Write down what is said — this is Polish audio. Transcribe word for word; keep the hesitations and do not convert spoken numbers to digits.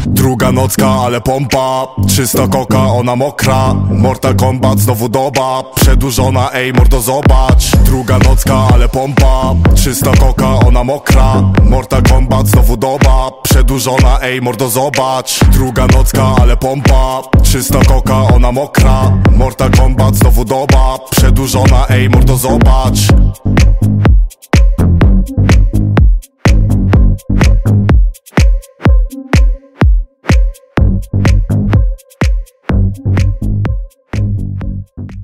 Druga nocka, ale pompa, czysta koka, ona mokra. Mortal Kombat, znowu doba, przedłużona, ej mordo zobacz. Druga nocka, ale pompa, czysta koka, ona mokra. Mortal Kombat, znowu doba, przedłużona, ej mordo zobacz. Druga nocka, ale pompa, czysta koka, ona mokra. Mortal Kombat, znowu doba, przedłużona, ej mordo zobacz.